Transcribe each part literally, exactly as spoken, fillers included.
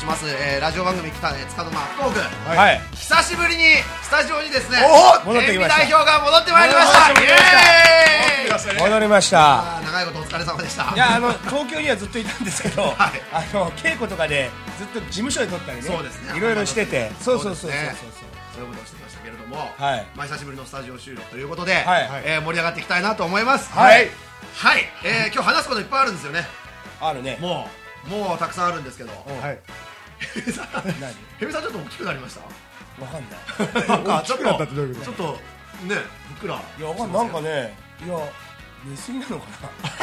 します、えー、ラジオ番組北つかの間トーク、 はい、 久しぶりにスタジオにですね、 戻ってきました。 代表が戻ってまいりました。イエーイ、 戻りました。 長いことお疲れ様でした。 いや、あの東京にはずっといたんですけど、はい、あの稽古とかでずっと事務所で撮ったりね、そうですね、いろいろしてて、そうそうそうそうそうそういうことをしてましたけれども、 はい、 まあ久しぶりのスタジオ収録ということで、 はい、 えー、盛り上がっていきたいなと思います。 はいはい、えー、今日話すこといっぱいあるんですよね。 あるね。 もうもうたくさんあるんですけど、 はい。 ヘミさん、ヘミさんちょっと大きくなりました。 わかんない。 なんかちょっとちょっとね、ふっくら。 いや、わかんなんかね、いや寝すぎなのか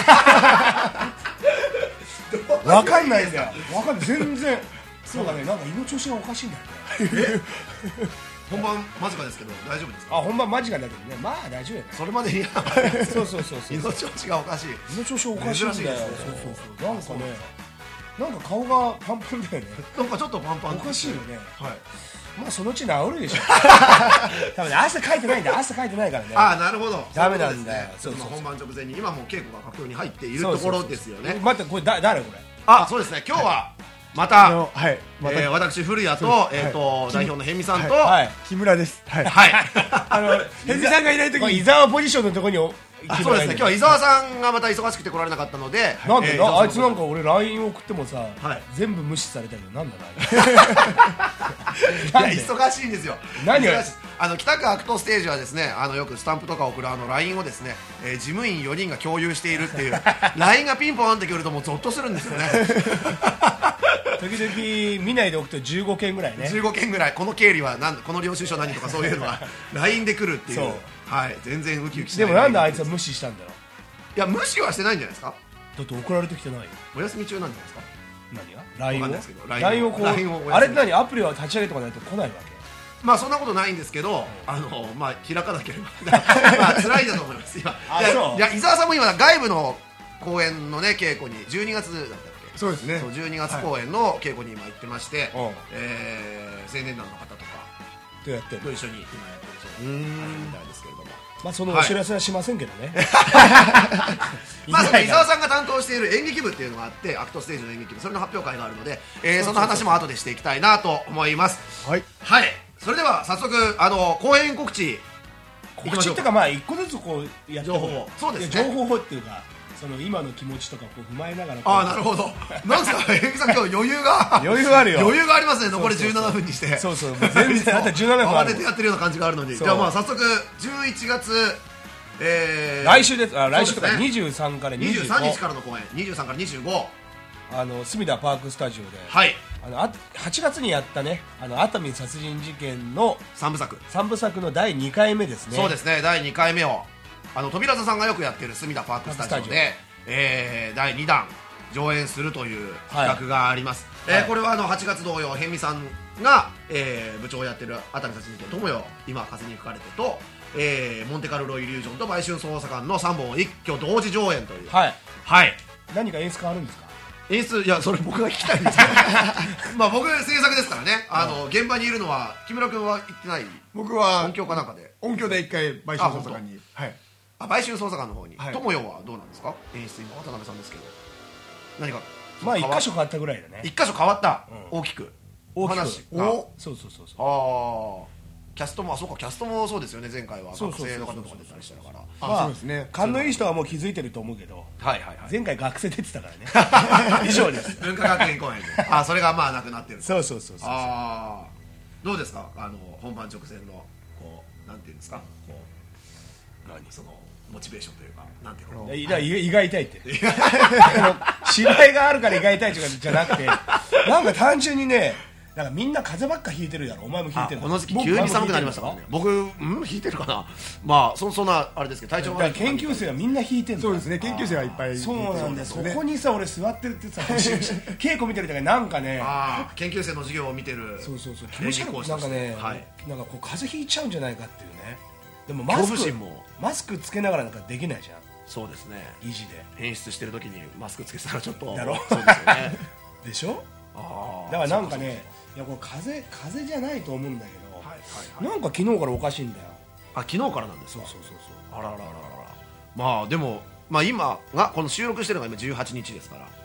な。わかんないんだよ。わかんない、全然。そうだね、なんか胃の調子がおかしいんだよね。 本番間近ですけど大丈夫ですか？ あ、本番間近だけどね、まあ大丈夫やね。 それまでいや、 そうそうそうそう。 胃の調子がおかしい。 胃の調子おかしいんだよ。そうそうそう。なんかね、なんか顔がパンパンだよね。 なんかちょっとパンパン。 おかしいよね。 はい。 まあそのうち治るでしょ。多分ね、汗かいてないんだ。汗かいてないからね。 ああ、なるほど。 ダメなんだよ。 そうそう。本番直前に今もう稽古が佳境に入っているところですよね。 待って、これだ誰これ？ あ、そうですね。今日はまた、 はい、 また、えー、私古谷と、えっ、ー、と、はい、代表のヘミさんと、 はい、 木村です。 はい。はい、 あのヘミさんがいないときに伊沢ポジションのところに。 そうですね。今日は伊沢さんがまた忙しくて来られなかったので、 なんで、えー、あいつなんか俺 ライン 送ってもさ、はい、全部無視されたけど、なんだな。いや、忙しいんですよ。 何があの北区アクトステージはですね、あのよくスタンプとか送るあの ライン をですね、えー、事務員よにんが共有しているっていうライン がピンポンってくるともうゾッとするんですよね。 時々見ないでおくとじゅうごけんぐらいね。 じゅうごけんぐらい、この経理は何、この領収書何とかそういうのが ライン で来るっていう。はい、全然ウキウキしない。 でもなんであいつは無視したんだろう。 いや、無視はしてないんじゃないですか。 だって送られてきてないよ。 お休み中なんじゃないですか。 何が ライン をライン をこう、あれって何、アプリは立ち上げとかないと来ないわけ。 まあそんなことないんですけど、あのまあ開かなければまあ辛いだと思います。今いや、伊沢さんも今外部の公演のね稽古にじゅうにがつだったっけ。 そうですね。 じゅうにがつ公演の稽古に今行ってまして、えー、青年団の方とかとやってると一緒に今やってるそうみたいですけれども、 まあそのお知らせはしませんけどね。 まあ伊沢さんが担当している演劇部っていうのがあって、アクトステージの演劇部、それの発表会があるので、えー、その話も後でしていきたいなと思います。 はい。 はい。それでは早速あの公演告知告知っていうか、まあ一個ずつこうやって情報、そうですね、情報っていうかその今の気持ちとかこう踏まえながら。 ああ、なるほど。なんですか、ヘミさん今日余裕が余裕あるよ。 余裕がありますね。残りじゅうななふんにして。 そうそう、全然あとじゅうななふんある。 慌ててやってるような感じがあるのに。じゃあまあ早速じゅういちがつ、えー、 来週です。あ、来週とかにじゅうさんからにじゅうご、 にじゅうさんにちからの公演、にじゅうさんからにじゅうご、 あの隅田パークスタジオで、 はい、 あのあはちがつにやったね、あの熱海殺人事件のさんぶさくさんぶさくのだいにかいめですね。 そうですね、だいにかいめをあの扉座さんがよくやってる隅田パークスタジオで、えー、だいにだん上演するという企画があります。はい、えーはい、これはあのはちがつ同様、ヘミさんが、えー、部長をやってる熱海殺人事件友よ今風に吹かれてと、えー、モンテカルロイリュージョンと売春捜査官のさんぼんを一挙同時上演という。 はい、 はい、 何か演出変わるんですか。 演出、いや、それ僕が聞きたいんですけどまあ僕制作ですからね、あの現場にいるのは木村君は行ってない。 僕は音響かなんかで音響で一回売春捜査官に、はい、 あ、売春捜査官の方に。友よはどうなんですか、演出。今渡辺さんですけど何かまあ一箇所変わったぐらいだね。 一箇所変わった、大きく大きく話が。 そうそうそうそう。 ああ、キャストも、あ、そうか、キャストもそうですよね。前回は学生の方とか出たりしたから。 まあそうですね、勘のいい人はもう気づいてると思うけど、 はいはいはい、 前回学生出てたからね。以上です。 文化学園公演で、あ、それがまあなくなってる。 そうそうそうそう。 ああ、どうですか、あの本番直前のこうなんていうんですか、こう何そのモチベーションというか、なんていうの、 いや、胃が痛いって。芝居があるから胃が痛いとかじゃなくて、なんか単純にね、なんかみんな風邪ばっかひいてるやろ。お前もひいてる。 この時期急に寒くなりましたからね。僕、うん、ひいてるかな。まあ そ, そんなあれですけど、体調が。 研究生はみんなひいてる。 そうですね、研究生はいっぱい。 そうなんだ。そこにさ、俺座ってるってさ、稽古見てる時になんかね、 ああ、研究生の授業を見てる。 そうそうそう、気持ち悪い。なんかね、はい、なんかこう風邪ひいちゃうんじゃないかっていうね。でもマスクマスクつけながらなんかできないじゃん。 そうですね、 維持で演出してる時にマスクつけてたらちょっとだろ。 そうですよね。 でしょ。ああ、だからなんかね、いや、これ風邪風邪じゃないと思うんだけど、はいはいはい、なんか昨日からおかしいんだよ。 あ、昨日からなんですか。 そうそうそうそう。 あららららら。まあでも、まあ今がこの収録してるのが今じゅうはちにちですから、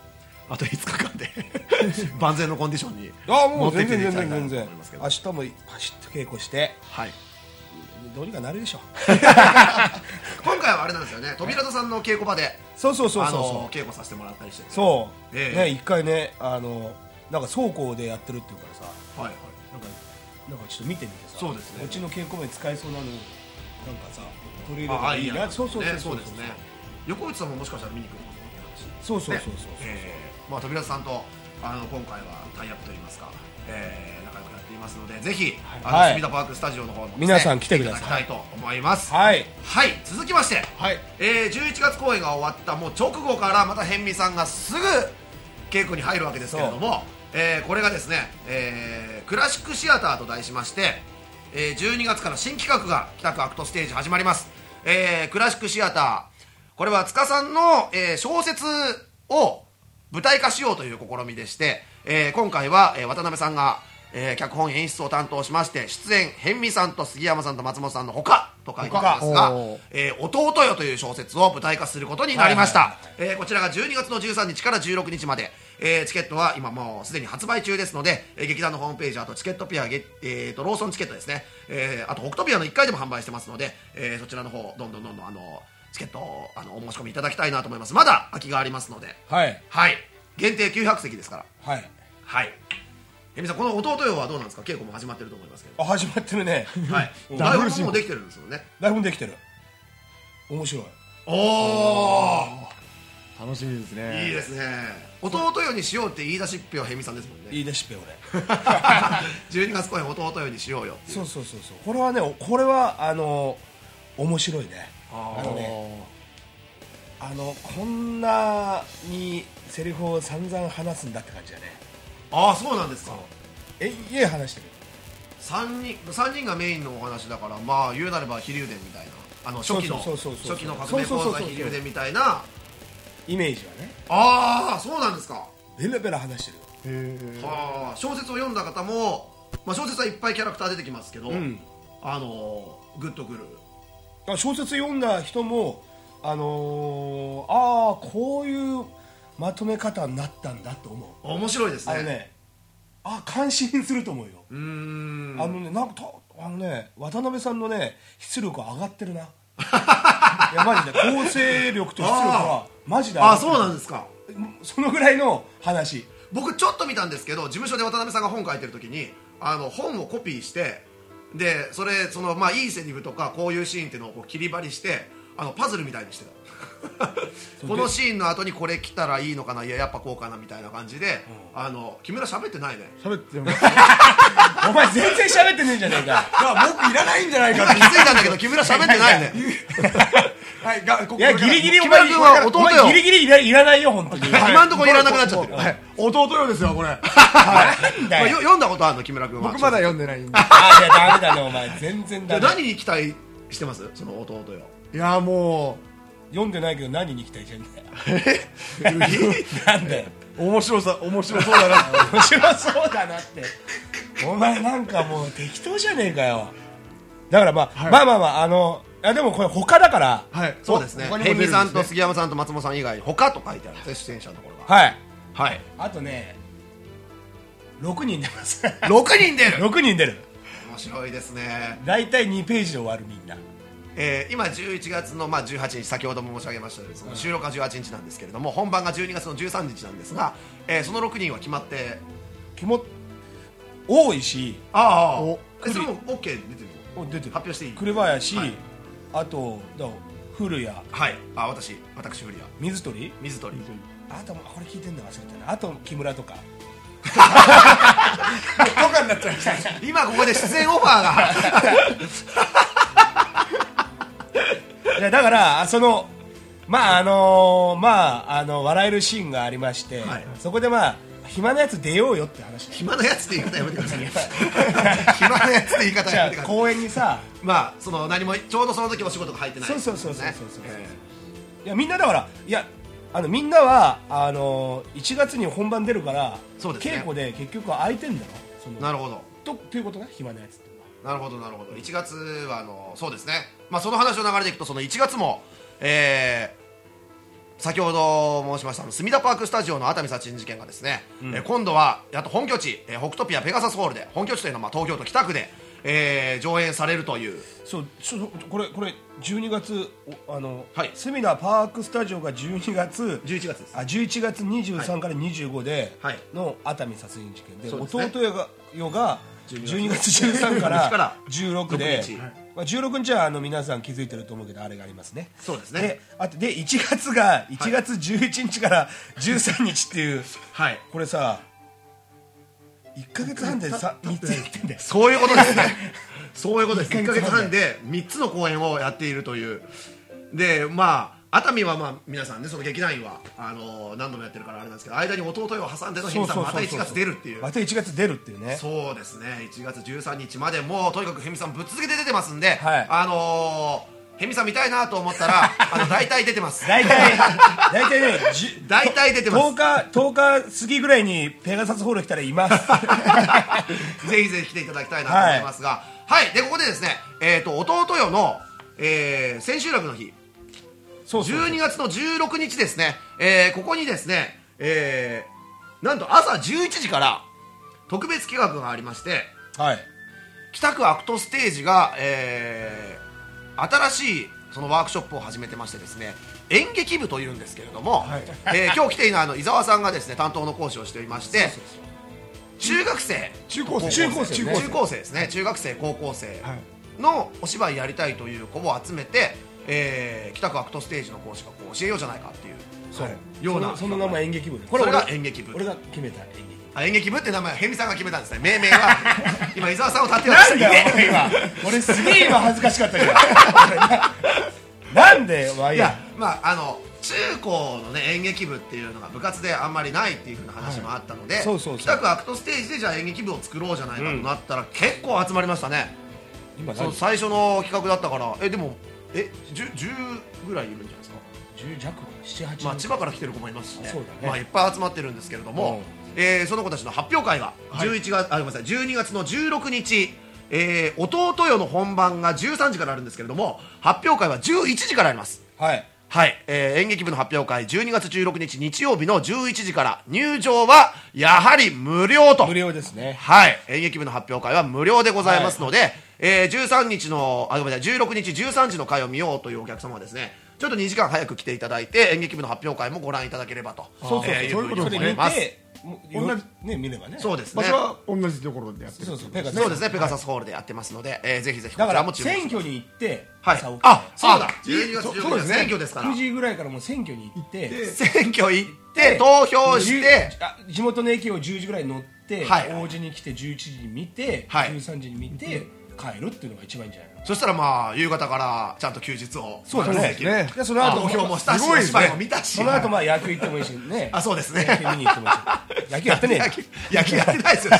あといつかかんで万全のコンディションにあもう持って全然きていきたいなと全然全然思いますけど、 明日も走って稽古してはい、 どうにかなるでしょ今回はあれなんですよね、扉田さんの稽古場でそうそうそうあそうの稽古させてもらったりしてて、 そう、 ええね一回ねあのなんか倉庫でやってるっていうからさはいはい、 なんかなんかちょっと見てみてさそうですねうちの稽古場に使えそうなのなんかさ取り入れああいいやていいなそうそうそうそうねそうですね、横内さんももしかしたら見に来るかもって話、 そうそうそうそうねえーまあ、扉田さんとあの今回はタイアップといいますか、えー、仲良くやっていますので、ぜひ、あのはい隅田パークスタジオの方もですね、 皆さん来てください来てただきたいと思います。 はいはい、続きまして、 はいえー、じゅういちがつ公演が終わったもう直後からまた辺見さんがすぐ稽古に入るわけですけれども、えー、これがですね、えー、クラシックシアターと題しまして、えー、じゅうにがつから新企画が北区アクトステージ始まります。えー、クラシックシアター、これは塚さんの、えー、小説を舞台化しようという試みでして、えー、今回は、えー、渡辺さんが、えー、脚本演出を担当しまして、出演辺見さんと杉山さんと松本さんのほかと書いてありますが、えー、弟よという小説を舞台化することになりました。えーこちらがじゅうにがつのじゅうさんにちからじゅうろくにちまで、えー、チケットは今もうすでに発売中ですので、えー劇団のホームページ、あとチケットピア、ゲえー、とローソンチケットですね、えーあと北斗ピアのいっかいでも販売してますので、えーそちらの方どんどんどんどんあのチケットをあのお申し込みいただきたいなと思います。まだ空きがありますので、 はいはい限定きゅうひゃくせきですから。 はいはいえみさん、この弟よはどうなんですか。稽古も始まってると思いますけど、 あ始まってるねはい台本もできてるんですよね。 台本できてる面白いおお楽しみですね。 いいですね。弟よにしようって言い出しっぺは辺見さんですもんね。 言い出しっぺ俺じゅうにがつ公演弟よにしようよっていう。 そうそうそうそうこれはねこれはあの面白いねあのねあのこんなにセリフを散々話すんだって感じだねああそうなんですか。 えいえ話してるさんにんさんにんがメインのお話だから、まあ言うなれば飛龍伝みたいな、あの初期のそうそうそうそう初期の革命講座飛龍伝みたいな。 イメージはねああそうなんですか。 ベラベラ話してるよへーはあ小説を読んだ方も、まあ、小説はいっぱいキャラクター出てきますけど、 んあのーグッとくる。 あ小説読んだ人もあのー、ああこういうまとめ方になったんだと思う面白いですね。 あのねあ感心すると思うようーんあのねなんかたあのね渡辺さんのね出力上がってるないやマジで構成力と出力はマジで上がってるああそうなんですか。 そのぐらいの話僕ちょっと見たんですけど、事務所で渡辺さんが本書いてる時にあの本をコピーして、でそれそのまあいいセリフとかこういうシーンっていうのをこう切り張りしてあのパズルみたいにしてたこのシーンの後にこれ来たらいいのかな、いややっぱこうかなみたいな感じで、うん、あの木村喋ってないね。 喋ってます。 お前全然喋ってねえんじゃねえかいや僕いらないんじゃないかって今気づいたんだけど木村喋ってないねはいがここいやギリギリお木村前君は弟よお前ギリギリいらいらないよ本当に今んとこいらなくなっちゃってる。 はい弟よですよこれ。 なんまあ、 だよよ読んだことあるの木村君は。 僕まだ読んでないんで。 あいやダメだねお前全然じゃダメあ何に期待してますその弟よ。 いやも読んでないけど何に期待してんだよなんだよう面白さ面白そうだな。 面白そうだなってお前なんかもう適当じゃねえかよだからまあ、 はいまあまあまああのあでもこれ他だからはいそうですね。 他にも出るんですね辺見さんと杉山さんと松本さん以外に他と書いてあるんですね、出演者のところが。 はいはいあとねろくにん出ますろくにん出る。 ろくにん出る面白いですね。 大体にページで終わるみんなえー今じゅういちがつの、まあ、じゅうはちにち、先ほども申し上げましたようにその収録がじゅうはちにちなんですけれども、本番がじゅうにがつのじゅうさんにちなんですが、えーそのろくにんは決まって、 気も多いしああおえそれも OK 出てるのお出てる発表していい。 紅林、 はいあとだ古谷はいあ私私古谷水鳥水鳥あとこれ聞いてんの忘れたなあと木村とかとかになっちゃいました。 今ここで出演オファーがいやだからそのまああのーまああの笑えるシーンがありまして、 はいそこでまあ暇なやつ出ようよって話暇なやつって言い方やめてください暇なやつって言い方じやめてください。 ゃあ公園にさまあその何もちょうどその時お仕事が入ってないそうそうそうそうそうねそうえいやみんなだからいやあのみんなはあのいちがつに本番出るからそうですね稽古で結局空いてんだろそのーなるほどとっていうことね暇なやつってなるほどなるほどいちがつはあのそうですね、まあ、その話の流れでいくとそのいちがつも、えー先ほど申しました墨田パークスタジオの熱海殺人事件がですね、うん、えー、今度はやっと本拠地、えー、北トピアペガサスホールで、本拠地というのはまあ東京都北区で、えー、上演されるという。 そうこれこれじゅうにがつ、あの、はい、墨田パークスタジオがじゅうにがつじゅういちがつです。 あじゅういちがつにじゅうさんからにじゅうごでの熱海殺人事件で、はい、弟よがよがじゅうにがつじゅうさんからじゅうろくで、まあ、じゅうろくにちはあの皆さん気づいてると思うけど、あれがありますね。 そうですね。 で、あとでいちがつがいちがつじゅういちにちからじゅうさんにちっていう、はい、これさいっかげつはんでさみっつやってんだよ。 そういうことですね。そういうことです。いっかげつはんでみっつの公演をやっているという。で、まあ熱海はまあ皆さんね、その劇団員はあのー、何度もやってるからあれなんですけど、間に弟よを挟んでのヘミさんまたいちがつ出るっていう。 またいちがつ出るっていうね。 そうですね。いちがつじゅうさんにちまでもうとにかくヘミさんぶっ続けて出てますんで、はい、あのー、ヘミさん見たいなと思ったらあの大体出てます。 大体大体ね、 大体出てます。 とおかとおか過ぎぐらいにペガサスホール来たらいます。 ぜひぜひ来ていただきたいなと思いますが、はい、はい、でここでですね、えっ、ー、と弟よの、えー、千秋楽の日。そうそうそう、じゅうにがつのじゅうろくにちですね、えー、ここにですね、えー、なんと朝じゅういちじから特別企画がありまして、はい、北区アクトステージが、えー、新しいそのワークショップを始めてましてですね、演劇部というんですけれども、はい、えー、今日来ているあの伊沢さんがですね担当の講師をしておりまして、そうそうそう、中学生、 中高生、 中高生、中高生ですね、中学生、高校生のお芝居やりたいという子を集めて、えー、北区アクトステージの講師がこう教えようじゃないかっていう、そう、はい、ような、 その名前演劇部で、 これが演劇部、 俺が決めた演劇部。 あ、演劇部って名前はヘミさんが決めたんですね。命名は今伊沢さんを立てようとして、なんだよ今俺すげえ今恥ずかしかったけどなんでわいや、 まああの中高のね演劇部っていうのが部活であんまりないっていう風な話もあったので、北区アクトステージでじゃあ演劇部を作ろうじゃないかとなったら、うん、結構集まりましたね。今その最初の企画だったから、えでもえ 10, じゅうぐらいいるんじゃないですか。 じゅう弱、なな、はち、 まあ、千葉から来てる子もいますしね、 そうだね、 まあ、いっぱい集まってるんですけれども、うん、えー、その子たちの発表会がじゅういちがつ、はい、あごめんなさいじゅうにがつのじゅうろくにち、えー、弟よの本番がじゅうさんじからあるんですけれども、発表会はじゅういちじからあります。はい、はい、えー、演劇部の発表会じゅうにがつじゅうろくにち日曜日のじゅういちじから、入場はやはり無料と。 無料ですね。 はい、演劇部の発表会は無料でございますので、はい、えー、じゅうさんにちのあごめんなさいじゅうろくにちじゅうさんじの回を見ようというお客様はですね、ちょっとにじかん早く来ていただいて演劇部の発表会もご覧いただければと、 そうそう、えー、そういうことで見て同じね見ればね、 そうですね、 場所は同じところでやってる、 そうそうペガそうですね、ペガサスホールでやってますので、えー、ぜひぜひこちらも注目してください。 選挙に行って、 はい、あ、そうだ、じゅうにがつじゅうろくにち選挙ですから、 くじぐらいからもう選挙に行って選挙行って投票して地元の駅をじゅうじぐらいに乗って、はい、王子に来てじゅういちじに見て、はい、じゅうさんじに見て帰るっていうのが一番いいんじゃないの。 そしたらまあ夕方からちゃんと休日をそうだね。でその後投票もしたし、お芝居も見たし、 その後まあ野球行ってもいいしね。 あ、そうですね。 野球見に行ってもいいし。野球やってねえ。 野球やってないですよ。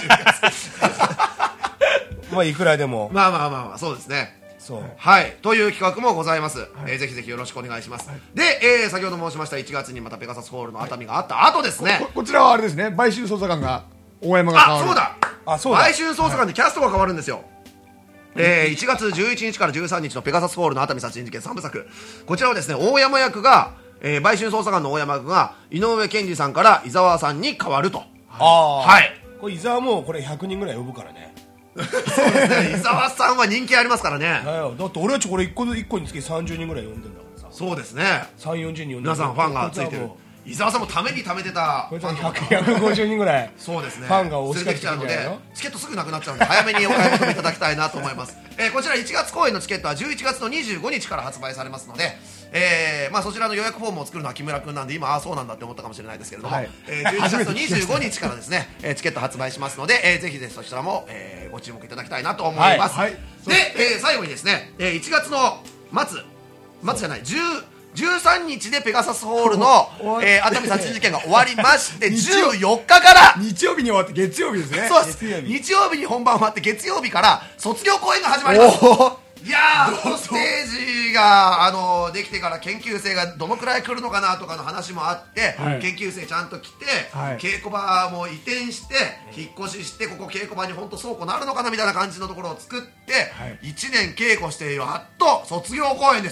まあいくらでも。 まあまあまあまあそうですね。そう、はい、という企画もございます、はい、えー、ぜひぜひよろしくお願いします、はい、で、えー、先ほど申しましたいちがつにまたペガサスホールの熱海があった後ですね、はい、 こ, こちらはあれですね、買収捜査官が大山が変わる。 あ、そうだ、あ、そうだ、買収捜査官でキャストが変わるんですよ、はい、えー、いちがつじゅういちにちからじゅうさんにちのペガサスホールの熱海殺人事件さんぶさく、こちらはですね、大山役が、えー、売春捜査官の大山役が井上健二さんから伊沢さんに変わると。 ああ、はい、これ伊沢もこれひゃくにんぐらい呼ぶからね。 そうですね、伊沢さんは人気ありますからね。 だって俺はちょこれいっこいっこにつきさんじゅうにんぐらい呼んでんだからさ。 そうですね、 さんじゅう、よんじゅうにん呼んで皆さんファンがついてる。伊沢さんもためにためてたファンがひゃくごじゅうにんぐらいそうですね、 ファンが押しかけてきちゃうので、チケットすぐなくなっちゃうので早めにお買い求めいただきたいなと思います、えー、こちらいちがつ公演のチケットはじゅういちがつのにじゅうごにちから発売されますので、えーまあ、そちらの予約フォームを作るのは木村君なんで今、ああそうなんだって思ったかもしれないですけれども、はい、えー、じゅういちがつのにじゅうごにちからですねチケット発売しますので、えー、ぜひぜひそちらも、えー、ご注目いただきたいなと思います、はいはい、で、えー、最後にですねいちがつの末末じゃないじゅうじゅうさんにちでペガサスホールの、えー、熱海殺人事件が終わりましてじゅうよっかから日曜日に終わって月曜日ですね。 そうです、日曜日に本番終わって月曜日から卒業公演が始まります。いやー、ステージがあのできてから研究生がどのくらい来るのかなとかの話もあって、はい、研究生ちゃんと来て、はい、稽古場も移転して引っ越ししてここ稽古場に本当倉庫なるのかなみたいな感じのところを作って、はい、いちねん稽古してやっと卒業公演です。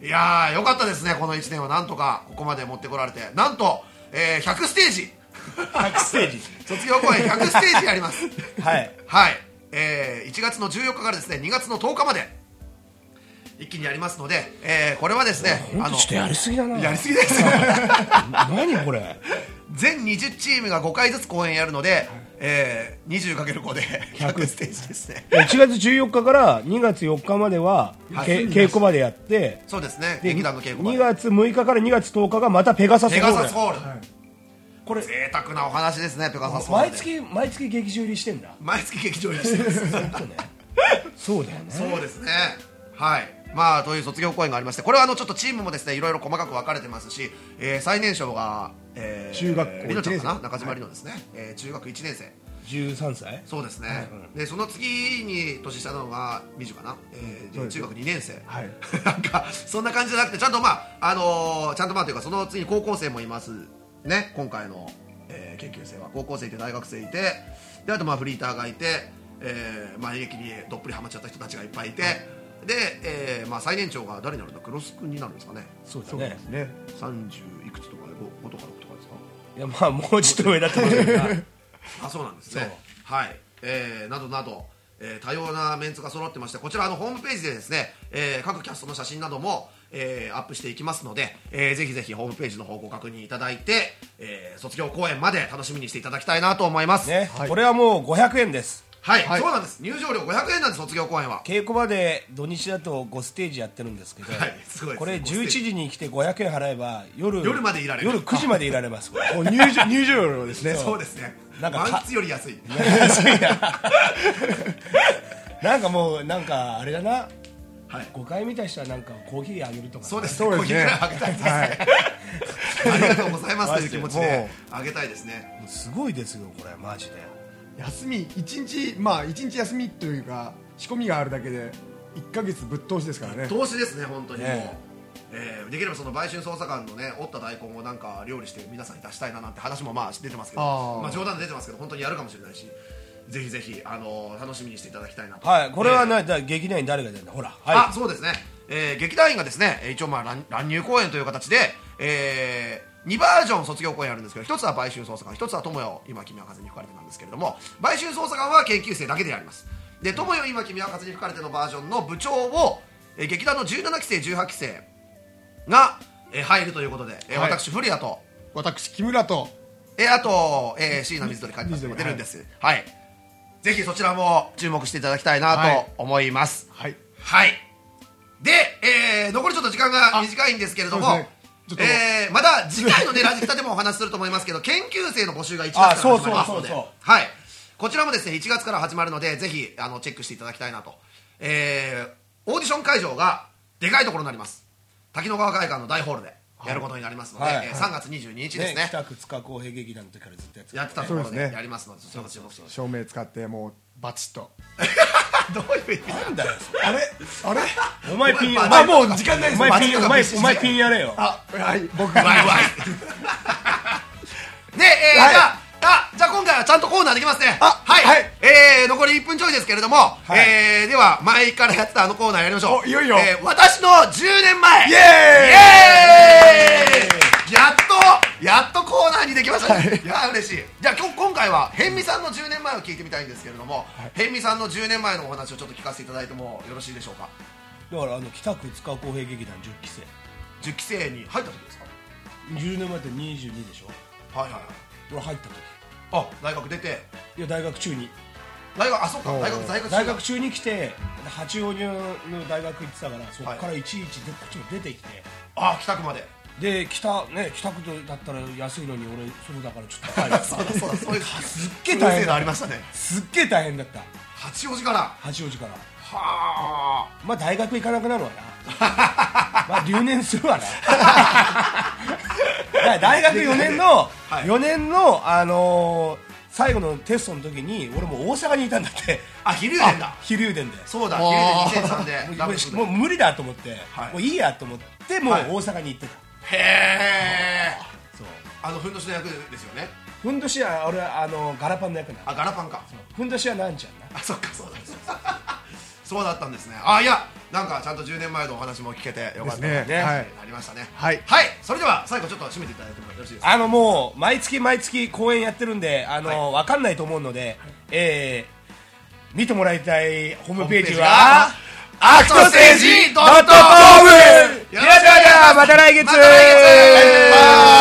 いやーよかったですね。このいちねんはなんとかここまで持ってこられて、なんと、えー、ひゃくステージひゃくステージ卒業公演ひゃくステージやりますはいはい、えー、いちがつのじゅうよっかからですねにがつのとおかまで一気にやりますので、えー、これはですね、 あのちょっとやりすぎだな。 やりすぎです何これ全にじゅうチームがごかいずつ公演やるので、えー、にじゅうかけるご でひゃくステージですね。 いちがつじゅうよっかからにがつよっかまでは、はい、稽古場でやって、 そうですね、劇団の稽古場でにがつむいかからにがつとおかがまたペガサスホール。 ペガサスホール、はい、 これ贅沢なお話ですね。ペガサスホール毎月毎月劇場入りしてんだ。 毎月劇場入りしてるんですそうだよね。 そうですね。はい、まあという卒業公演がありまして、これはあのちょっとチームもですねいろいろ細かく分かれてますし、えー、最年少が、えー、 中学校りのちゃんかな、中島りのですね、はい、えー、中学いちねんせい、 じゅうさんさい。 そうですね、うん、でその次に年下なのがみじゅかな、えー、中学にねんせい、はい、なんかそんな感じじゃなくて、ちゃんとまああのー、ちゃんとまあというかその次に高校生もいますね。今回の、えー、研究生は高校生いて大学生いて、であとまあフリーターがいて、えー、まあ演劇にどっぷりハマっちゃった人たちがいっぱいいて、はい、で、えーまあ、最年長が誰になるんだ、クロス君になるんですかね。 そうですね、 ね、さんじゅういくつとかで 5, 5とかろくとかですか。 いやまあもうちょっと上だったんですけどあ、そうなんですね。はい、えー、などなど、えー、多様なメンツが揃ってまして、こちらのホームページでですね、えー、各キャストの写真なども、えー、アップしていきますので、えー、ぜひぜひホームページの方ご確認いただいて、えー、卒業公演まで楽しみにしていただきたいなと思います、ね。 はい、これはもうごひゃくえんです。 はい、はい、そうなんです。入場料ごひゃくえんなんです。卒業公演は稽古場で土日だとごステージやってるんですけど、はい、すごいです。これじゅういちじに来てごひゃくえん払えば夜夜までいられる。 夜くじまでいられます入場入場料ですね。 そうですね。 なんか満喫より安い安いななんかもうなんかあれだな、はい、ごかい見た人はなんかコーヒーあげるとか。 そうですね、コーヒーあげたいですね、はい、ありがとうございますという気持ちであげたいですね。 すごいですよこれマジで。 休みいちにち、まあいちにち休みというか仕込みがあるだけでいっかげつぶっ通しですからね。 投資ですね本当にもう、ねえー、できればその売春捜査官のね折った大根をなんか料理して皆さんに出したいななんて話もまあ出てますけど、あ、まあ、冗談で出てますけど本当にやるかもしれないし、ぜひぜひ、あのー、楽しみにしていただきたいなと。 はい、これは、ね、えー、劇団員誰が出るんだほら、はい、 あ、そうですね、えー、劇団員がですね一応まあ 乱, 乱入公演という形で、えーにバージョン卒業公演あるんですけど、一つは売春捜査官、一つは友よ今君は風に吹かれてなんですけれども、売春捜査官は研究生だけでやります。で、友よ今君は風に吹かれてのバージョンの部長を、えー、劇団のじゅうななきせいじゅうはっきせいが、えー、入るということで、えーはい、私古谷と私木村と、 えー、あと、えー、椎名水鳥書いてます出るんです、はい、はい、ぜひそちらも注目していただきたいなと思います。はい、はい、で、えー、残りちょっと時間が短いんですけれども、えー、まだ次回のねラジキタでもお話しすると思いますけど、研究生の募集がいちがつから始まりますので、はい、こちらもですねいちがつから始まるので、ぜひあのチェックしていただきたいなと。えー、オーディション会場がでかいところになります。滝野川会館の大ホールでやることになりますので、はいはい、えー、さんがつにじゅうににちですね。 北区塚公平劇団の時からずっとやってたやってたところでやりますので、そちらも注目してください。 照明使ってもうバチッとどういう意味なんだよあれあれお前ピン、 あ、もう時間ないです。 お前ピン、お前お前ピンやれよ。 あ、はい、僕わいわいで、えー、じゃああじゃあ今回はちゃんとコーナーできますね。 あ、 はい、 はい、 えー、残りいっぷんちょいですけれども、はい、えー、では前からやってたあのコーナーやりましょう。 いよいよ、 えー、私のじゅうねんまえ。 イエーイ、 イエーイ、やっとやっとコーナーにできましたね、はい、いや嬉しい。じゃあ今今回は辺見さんのじゅうねんまえを聞いてみたいんですけれども、はい、辺見さんのじゅうねんまえのお話をちょっと聞かせていただいてもよろしいでしょうか。 だからあの北区塚公平劇団じゅっきせいじゅっきせいに入った時ですか。 じゅうねんまえってにじゅうにでしょ。 はいはいはい。 俺入った時、 あ、大学出て、 いや大学中に大学、あ、そっか、大学在学中大学中に来て八王子の大学行ってたから、そこからいちいちでこっちも出てきて、 あ、北区までで北ね、北区だったら安いのに俺そうだからちょっと高いそうだそうだ、そういうすっげえ大変ありましたね。 すっげえ大変だった。 八王子から八王子からはあ、 まあ大学行かなくなるわなまあ留年するわな大学よねんの、はい、よねんの、あのー、最後のテストの時に俺もう大阪にいたんだって。 あ、飛龍電だ。 飛龍電で、 そうだ、飛龍電にせんさんでもう無理だと思って、はい、もういいやと思ってもう大阪に行ってた、 はい、へえ。そう、あのふんどしの役ですよね。 ふんどしは俺はあのガラパンの役なの。 あ、ガラパンか。 ふんどしはなんちゃんな。 あ、そっか、そうだそうだったんですね。あ、いやなんかちゃんとじゅうねんまえのお話も聞けてよかったですね。はい、ありましたね。はい、はい、それでは最後ちょっと締めていただいてもよろしいですか。 あのもう毎月毎月公演やってるんで、あの、はい、分かんないと思うので、えー、見てもらいたいホームページはアクトステージドットコム。よろしくお願いします。また来月。また来月。